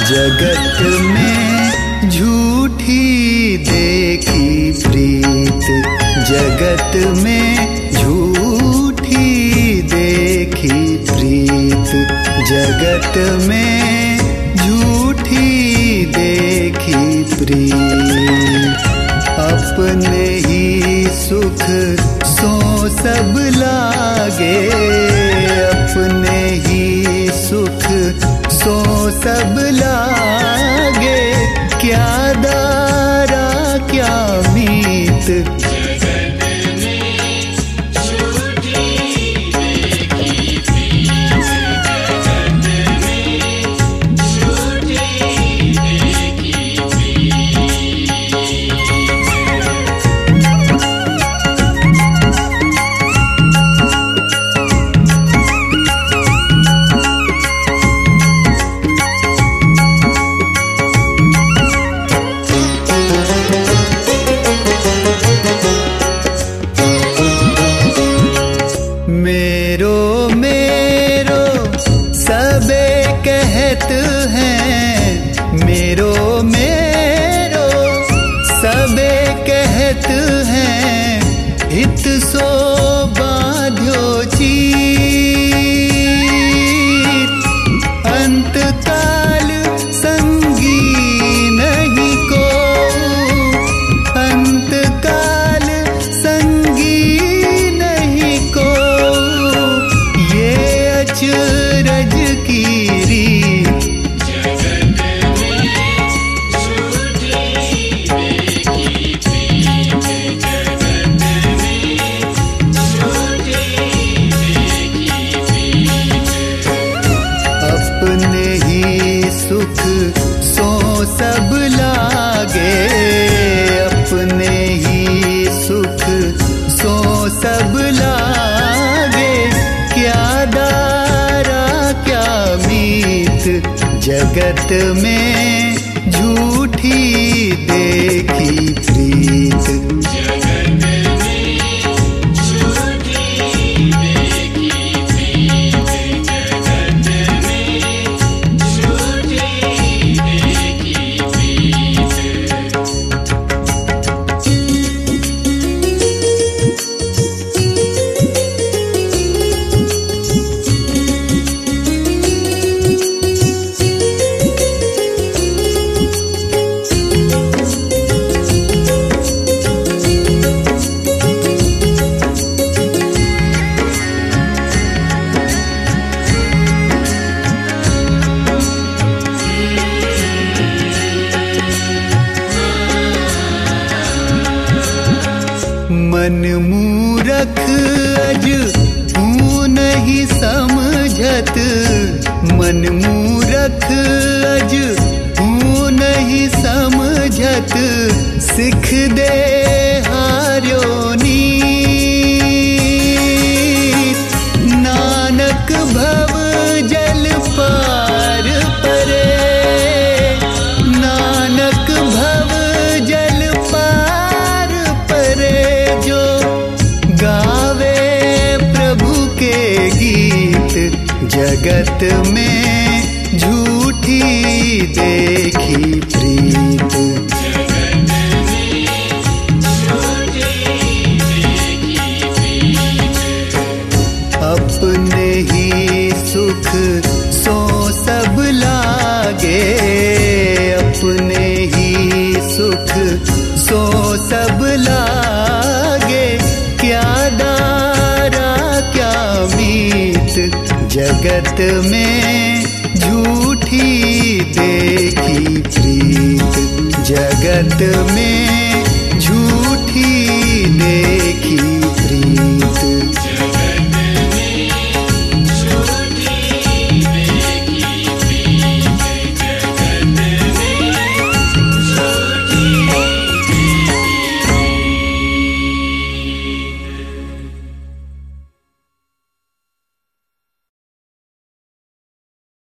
जगत में झूठी देखी प्रीत, जगत में झूठी देखी प्रीत, जगत में झूठी देखी प्रीत। अपने ही सुख सो सब लागे, अपने ही सुख सो सब लागे, क्या दारा क्या मीत। मेरो मेरो सबे कहत हैं, मेरो मेरो सबे कहत हैं, हित सो बांध्यो चीर। अंत काल संगी नहीं को, अंत काल संगी नहीं को, अचरज की रीत। जगत में झूठी देखी प्रीत, जगत में झूठी देखी प्रीत। अपने ही सुख सो सब लागे, अपने ही सुख सो सब लागे, क्या दारा क्या मीत। जगत में झूठी देखी प्रीत, जगत में झूठी देखी प्रीत, जगत में झूठी देखी प्रीत। मन मूरख अज तू नहीं समझत, मन मूरख अज तू नहीं समझत, सिख दे हार्यो नीत। नानक भव जल पार परे, नानक भव जल पार परे, जो गावे प्रभु के गीत। जगत में झूठी देखी प्रीत, जगत में झूठी देखी प्रीत। अपने ही सुख सो सब लागे, अपने ही सुख सो सब लागे, क्या दारा क्या मीत। जगत में झूठी देखी प्रीत, जगत में